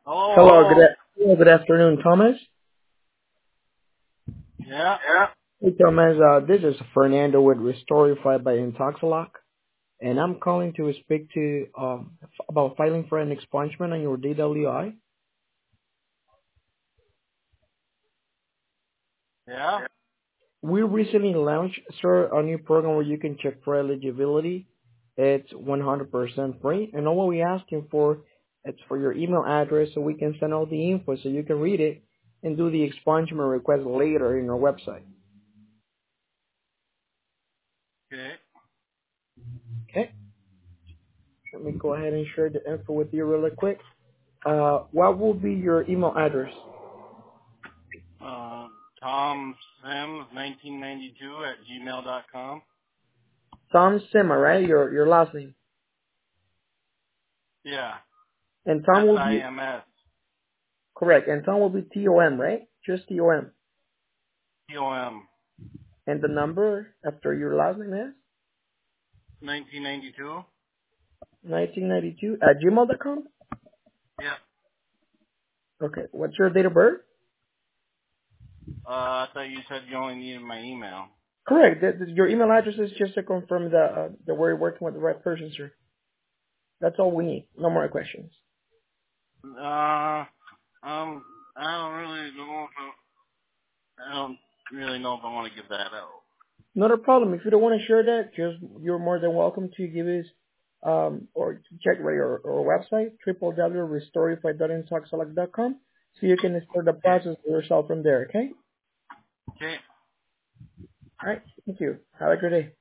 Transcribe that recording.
Hello, Hello. good afternoon, Thomas. Yeah. Hey, Thomas, this is Fernando with Restorify by Intoxilock, and I'm calling to speak to about filing for an expungement on your DWI. Yeah. We recently launched, sir, a new program where you can check for eligibility. It's 100% free, and all what we asking for it's for your email address so we can send all the info so you can read it and do the expungement request later in our website. Okay. Okay, let me go ahead and share the info with you really quick. What will be your email address? Tom Sims 1992 at gmail.com. Tom Sima, right? Your last name. Yeah. And Tom will be SIMS. correct. And Tom will be TOM, right? Just TOM. TOM. And the number after your last name is 1992. 1992 at gmail.com. Yeah. Okay. What's your date of birth? I thought you said you only needed my email. Correct. Your email address is just to confirm that we're working with the right person, sir. That's all we need. No more questions. I don't really know if I don't really know if I want to give that out. Not a problem. If you don't want to share that, you're more than welcome to give us or to check our website www.restorify.intoxilect.com so you can start the Okay. process yourself from there. Okay. Okay. All right. Thank you. Have a good day.